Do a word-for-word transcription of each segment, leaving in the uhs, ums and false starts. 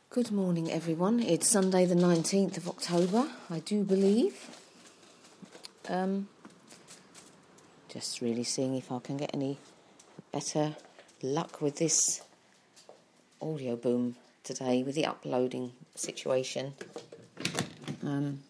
Good morning, everyone. It's Sunday the nineteenth of October, I do believe. Um, just really seeing if I can get any better luck with this audio boom today, with the uploading situation. Um,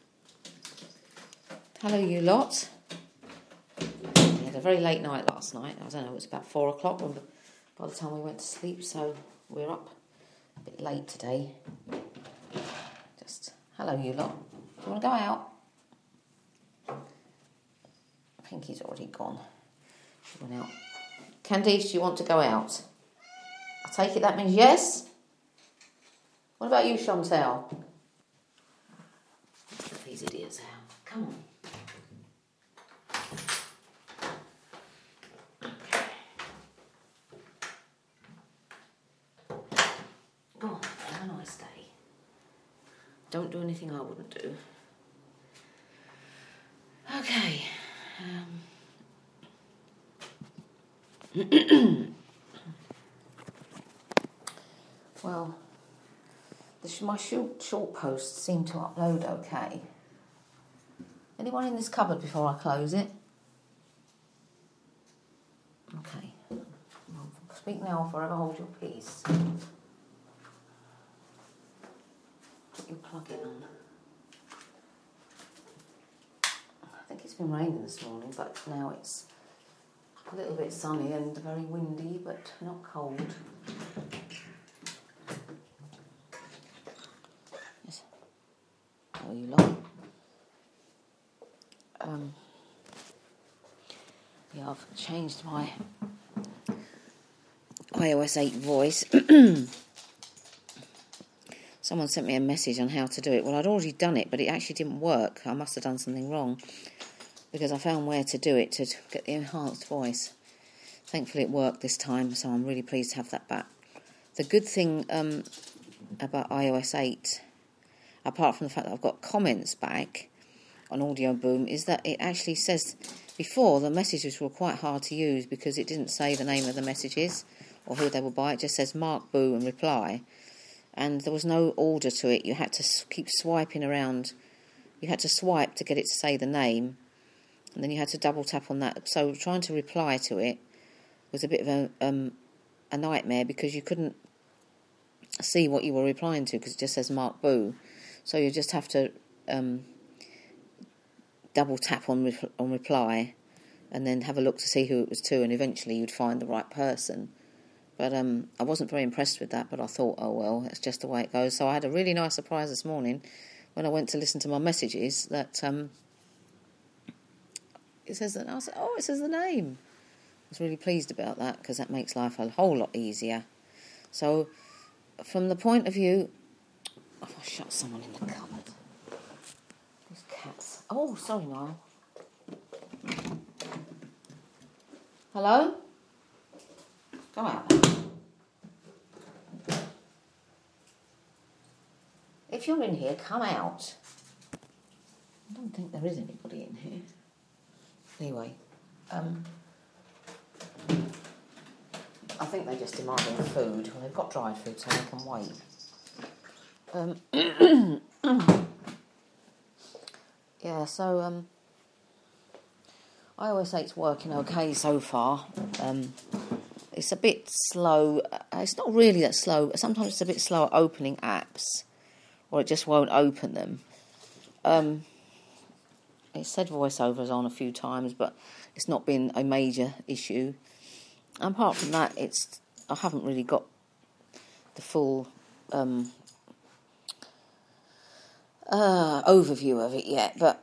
hello, you lot. We had a very late night last night. I don't know, it was about four o'clock when, by the time we went to sleep, so we're up a bit late today. Just, hello, you lot. Do you want to go out? I think he's already gone. She went out. Candice, do you want to go out? I take it that means yes? What about you, Chantel? Let these idiots out. Come on. Go on, have a nice day. Don't do anything I wouldn't do. Okay. Um. Well, this, my short, short posts seem to upload okay. Anyone in this cupboard before I close it? Okay. Well, speak now or forever hold your peace. Put your plug in on. I think it's been raining this morning, but now it's a little bit sunny and very windy, but not cold. Yes. How are you lot? Um, yeah, I've changed my iOS eight voice. Someone sent me a message on how to do it. Well, I'd already done it, but it actually didn't work. I must have done something wrong, because I found where to do it to get the enhanced voice. Thankfully it worked this time, so I'm really pleased to have that back. The good thing um, about iOS eight, apart from the fact that I've got comments back on Audio Boom, is that it actually says, before the messages were quite hard to use because it didn't say the name of the messages or who they were by. It just says Mark Boo and reply, and there was no order to it. You had to keep swiping around. You had to swipe to get it to say the name, and then you had to double tap on that. So trying to reply to it was a bit of a um, a nightmare, because you couldn't see what you were replying to because it just says Mark Boo. So you just have to um, double tap on re- on reply, and then have a look to see who it was to, and eventually you'd find the right person. But um, I wasn't very impressed with that, but I thought, oh well, that's just the way it goes. So I had a really nice surprise this morning when I went to listen to my messages that um, it says that. I said, oh, it says the name. I was really pleased about that, because that makes life a whole lot easier. So, from the point of view, oh, I shut someone in the cupboard. These cats. Oh, sorry, Niall. Hello? Go out. If you're in here, come out. I don't think there is anybody in here. Anyway, um, I think they're just demanding food. Well, they've got dried food, so they can wait. Um, yeah, so um, iOS eight's working okay so far. Um, it's a bit slow. It's not really that slow. Sometimes it's a bit slow at opening apps, or it just won't open them. Um, it said voiceovers on a few times, but it's not been a major issue. And apart from that, it's I haven't really got the full um, uh, overview of it yet. But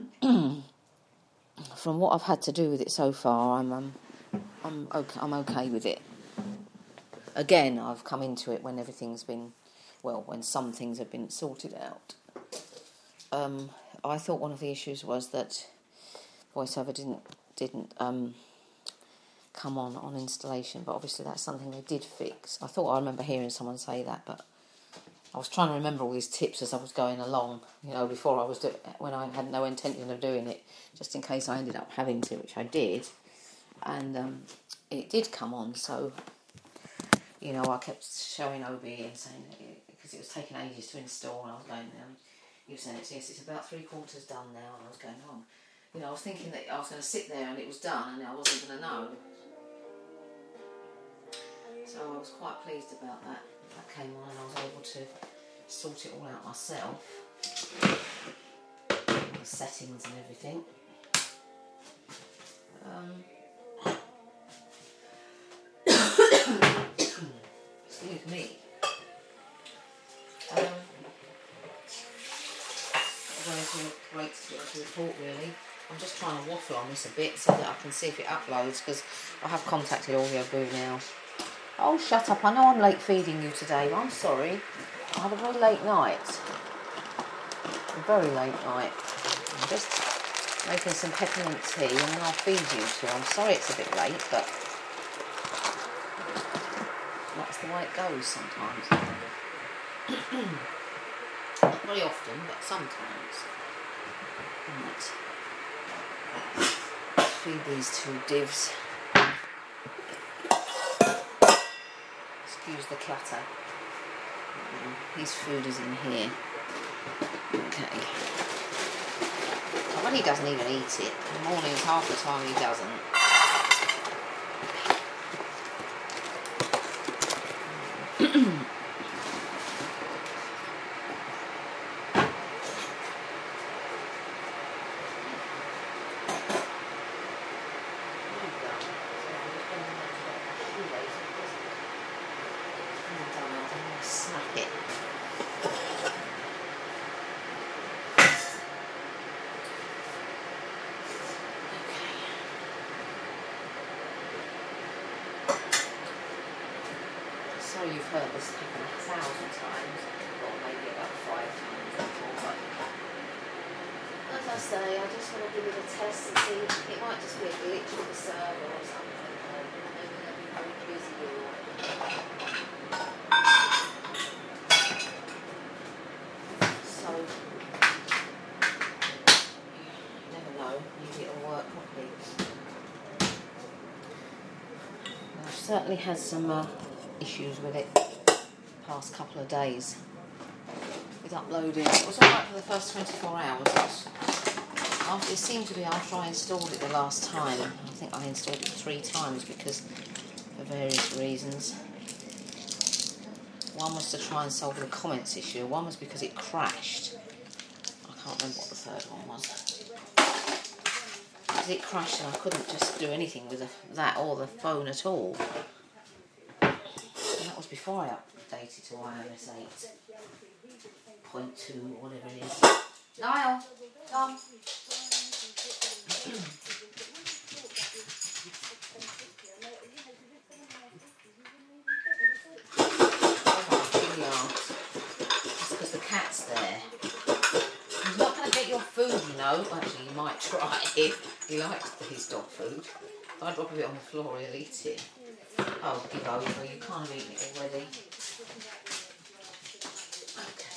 from what I've had to do with it so far, I'm um, I'm okay. I'm okay with it. Again, I've come into it when everything's been well, when some things have been sorted out. Um, I thought one of the issues was that VoiceOver didn't didn't um, come on on installation, but obviously that's something they did fix. I thought I remember hearing someone say that, but I was trying to remember all these tips as I was going along, you know, before I was do- when I had no intention of doing it, just in case I ended up having to, which I did, and um, it did come on. So you know, I kept showing Obi and saying, because it was taking ages to install, and I was going, um, you were saying, it's, yes, it's about three quarters done now, and I was going, oh, you know, I was thinking that I was going to sit there and it was done, and I wasn't going to know. So I was quite pleased about that. That came on, and I was able to sort it all out myself. The settings and everything. Um, excuse me. Um, going to wait to get to report really. I'm just trying to waffle on this a bit so that I can see if it uploads, because I have contacted Audioboo now. Oh, shut up. I know I'm late feeding you today, but I'm sorry. I had a very late night. A very late night. I'm just making some peppermint tea and then I'll feed you two. I'm sorry it's a bit late, but that's the way it goes sometimes. Not very often, but sometimes. Right. Feed these two divs. Excuse the clatter. His food is in here. Okay. Well, he doesn't even eat it. In the mornings, half the time he doesn't. Smack it. So you've heard this happen a thousand times, or maybe about five times before, but as I say, I just want to give it a test and see. It might just be a glitch with the server or something, or maybe they'll be very busy or so. You never know, maybe it'll work properly. I've certainly had some uh, issues with it the past couple of days with uploading. It was alright for the first twenty-four hours. It, was, after, it seemed to be after I installed it the last time. I think I installed it three times because for various reasons. One was to try and solve the comments issue. One was because it crashed. I can't remember what the third one was. Because it crashed and I couldn't just do anything with the, that or the phone at all. And that was before I updated to i O S eight point two or whatever it is. Niall, come. It's because the cat's there. He's not going to get your food, you know. Actually, you might try it. He likes his dog food. If I drop a bit on the floor, he'll eat it. Oh, give over. You can't have eaten it already. Okay.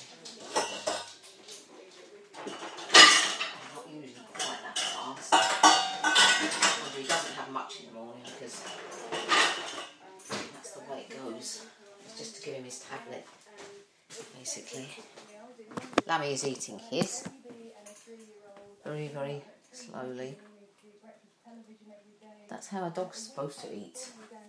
I'm not usually quite that fast. Well, he doesn't have much in the morning because that's the way it goes. It's just to give him his tablet, basically. Lammy is eating his. Very, very slowly. That's how a dog's supposed to eat.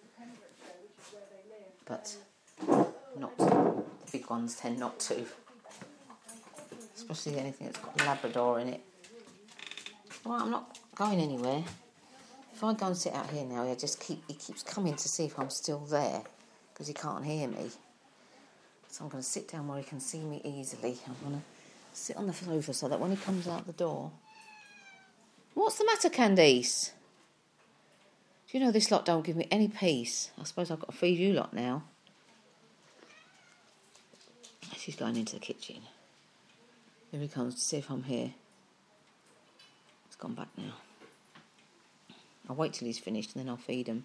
But not. The big ones tend not to. Especially anything that's got Labrador in it. Well, I'm not going anywhere. If I go and sit out here now, he just keep he keeps coming to see if I'm still there because he can't hear me. So I'm going to sit down where he can see me easily. I'm going to sit on the sofa so that when he comes out the door... What's the matter, Candice? Do you know this lot don't give me any peace? I suppose I've got to feed you lot now. She's going into the kitchen. Here he comes to see if I'm here. He's gone back now. I'll wait till he's finished and then I'll feed him.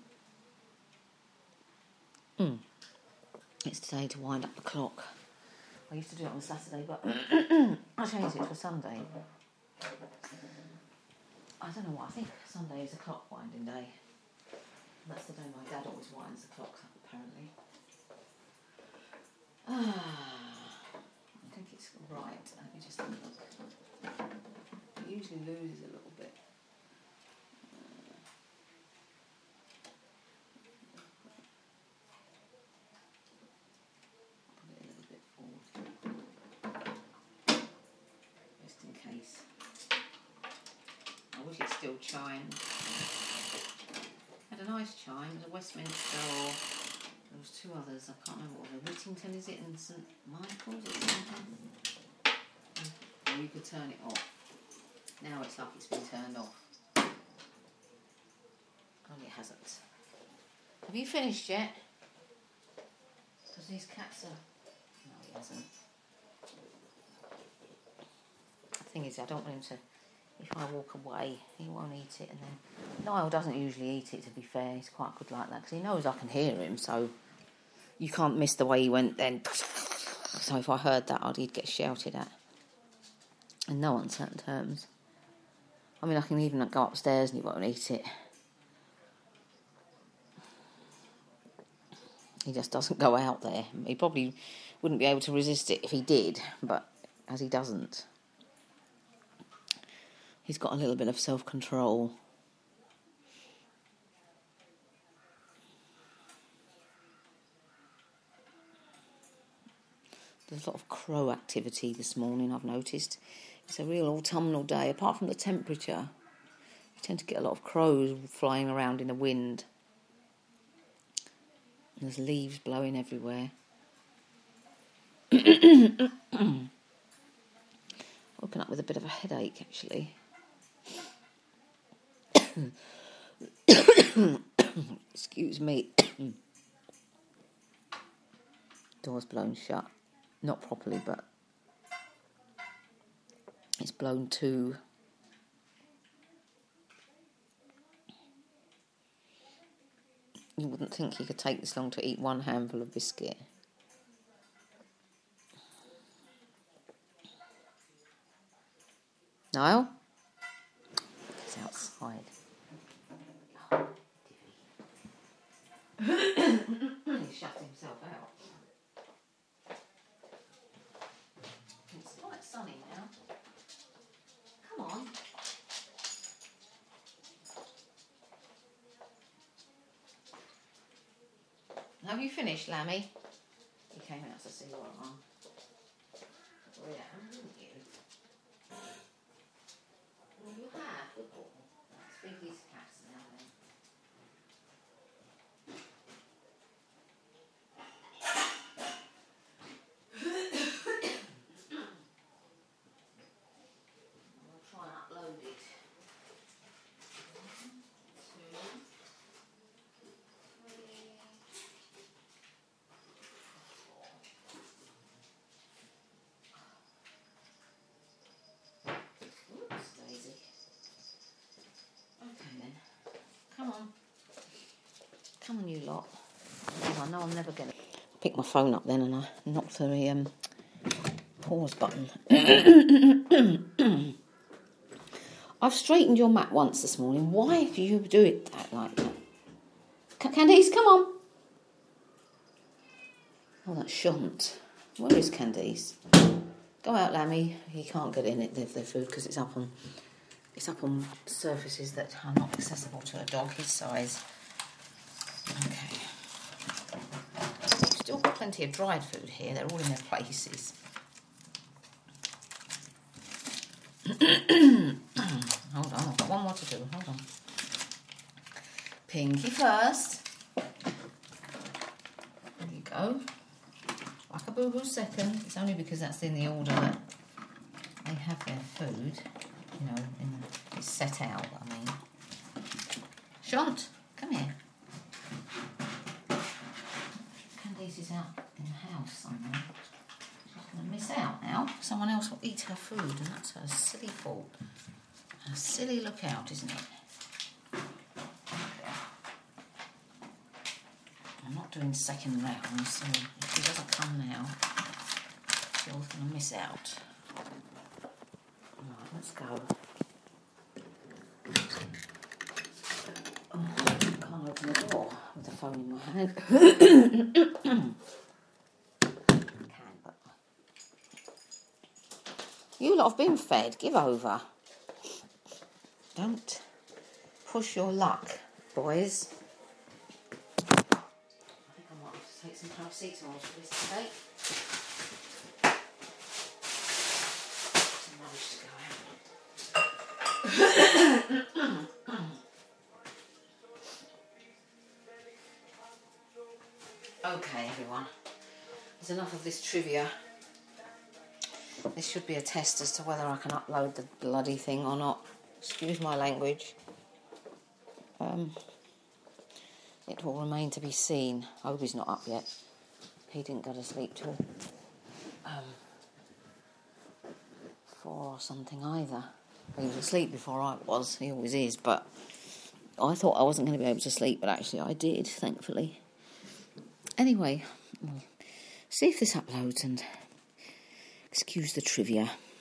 Mm. It's today to wind up the clock. I used to do it on Saturday, but I changed it to a Sunday. I don't know what, I think Sunday is a clock winding day. That's the day my dad always winds the clocks up, apparently. I think it's right. Let me just have a look. It usually loses a little bit. Put it a little bit forward. Just in case. I wish it still chimed. Had a nice chime. It was a Westminster, or there was two others. I can't remember what they were. Whittington, is it, and St Michael's or something? Or you could turn it off. Now it's like it's been turned off. Oh, it hasn't. Have you finished yet? Because these cats are... No, he hasn't. The thing is, I don't want him to... If I walk away, he won't eat it. And then Niall doesn't usually eat it, to be fair. He's quite good like that, because he knows I can hear him, so you can't miss the way he went then. So if I heard that, I'd he'd get shouted at. And no uncertain terms. I mean, I can even go upstairs and he won't eat it. He just doesn't go out there. He probably wouldn't be able to resist it if he did, but as he doesn't, he's got a little bit of self-control. There's a lot of crow activity this morning, I've noticed. It's a real autumnal day. Apart from the temperature, you tend to get a lot of crows flying around in the wind. And there's leaves blowing everywhere. Woken up with a bit of a headache, actually. Excuse me. Door's blown shut. Not properly, but it's blown to. You wouldn't think he could take this long to eat one handful of biscuit. Niall? He's outside. Oh, he shut himself out. It's quite sunny now. Come on. Have you finished, Lammy? You came out to see what I'm on. Oh, yeah, didn't you? Well, you have. Let's feed these cats now then. I'll try and upload it. Come on, you lot. Oh, I know I'm never going to pick my phone up then, and I knocked the um, pause button. I've straightened your mat once this morning. Why do you do it that like that? C- Candice, come on. Oh, that's Shant. Where is Candice? Go out, Lammy. He can't get in it with their food because it's up on it's up on surfaces that are not accessible to a dog his size. Okay. Still got plenty of dried food here. They're all in their places. Hold on, I've got one more to do. Hold on. Pinky first. There you go. Like a boo-boo second. It's only because that's in the order that they have their food. You know, in the, it's set out, I mean. Shant, come here. Candice is out in the house somewhere. She's going to miss out now. Someone else will eat her food, and that's her silly fault. A silly lookout, isn't it? I'm not doing second round, so if she doesn't come now, she's going to miss out. Right, let's go. Oh, I can't open the door with the phone in my hand. You lot have been fed. Give over. Don't push your luck, boys. I think I might have to take some paracetamol for this today. Some rubbish to go out. Okay, everyone. There's enough of this trivia. This should be a test as to whether I can upload the bloody thing or not. Excuse my language. Um, it will remain to be seen. Obi's not up yet. He didn't go to sleep till um, four or something either. He was asleep before I was. He always is, but I thought I wasn't going to be able to sleep, but actually I did, thankfully. Anyway, we'll see if this uploads and excuse the trivia.